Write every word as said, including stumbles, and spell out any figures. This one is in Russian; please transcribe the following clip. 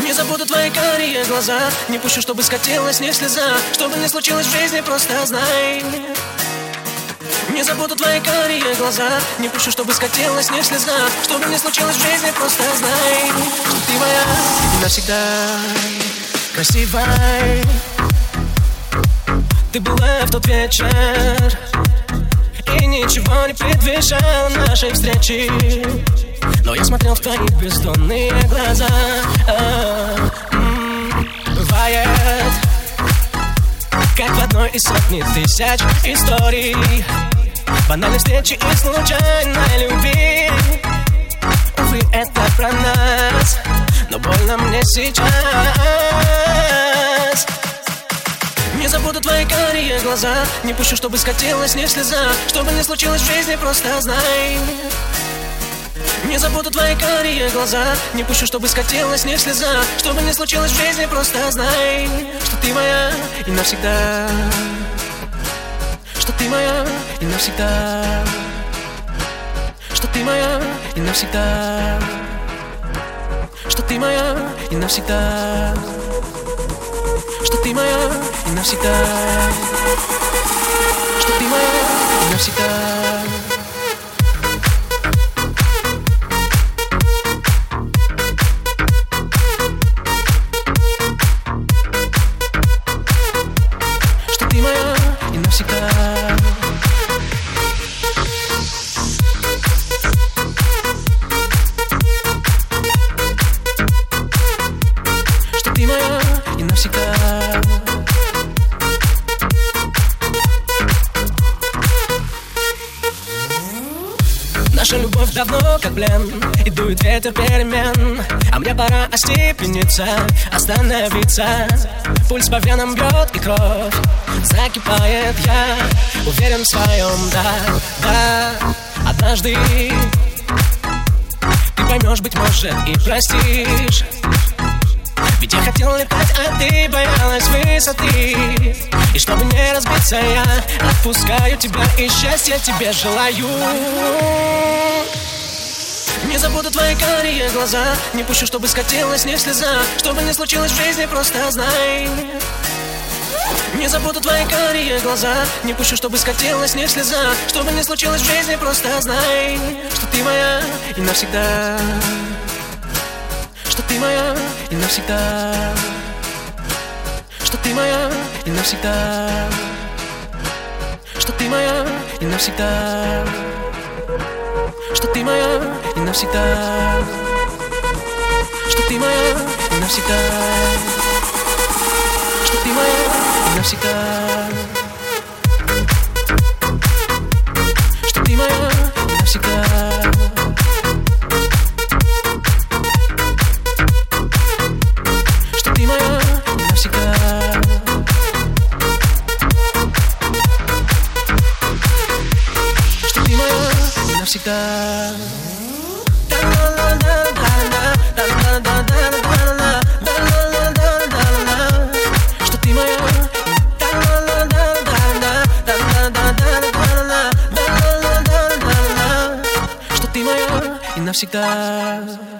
Не забуду твои карие глаза, не пущу, чтобы скатилась не слеза. Что бы ни случилось в жизни, просто знай. Не забуду твои карие глаза, не пущу, чтобы скатилась не слеза. Что бы ни случилось в жизни, просто знай, что ты моя и навсегда красивая. Ты была в тот вечер, и ничего не предвещало нашей встречи. Но я смотрел в твои бездонные глаза. А-м-м. Бывает, как в одной из сотни тысяч историй, банальной встречи и случайной любви. Увы, это про нас, но больно мне сейчас. Не забуду твои карие глаза, не пущу, чтобы скатилась не слеза. Что бы ни случилось в жизни, просто знай. Не забуду твои карие глаза, не пущу, чтобы скатилась не слеза. Что бы ни случилось в жизни, просто знай, что ты моя и навсегда. Что ты моя и навсегда. Что ты моя и навсегда. Что ты моя и навсегда. Что ты моя и навсегда. Что ты моя и навсегда. Наша любовь давно как плен, и дует ветер перемен. А мне пора остепениться, остановиться. Пульс по венам бьет и кровь закипает. Я уверен в своем, да, да. Однажды ты поймешь, быть может, и простишь. Ведь я хотел летать, а ты боялась высоты. И чтобы не разбиться, я отпускаю тебя и счастья тебе желаю. Не забуду твои карие глаза, не пущу, чтобы скатилась не слеза. Что бы ни случилось в жизни, просто знай. Не забуду твои карие глаза, не пущу, чтобы скатилась не слеза. Что бы ни случилось в жизни, просто знай, что ты моя и навсегда. Что ты моя и навсегда. Что ты моя и навсегда. Что ты моя и навсегда. Что ты моя и навсегда. Что ты моя и навсегда. Что ты моя и навсегда. Что ты моя и навсегда. Что ты моя и навсегда. Что ты моя и навсегда. Что ты моя и навсегда.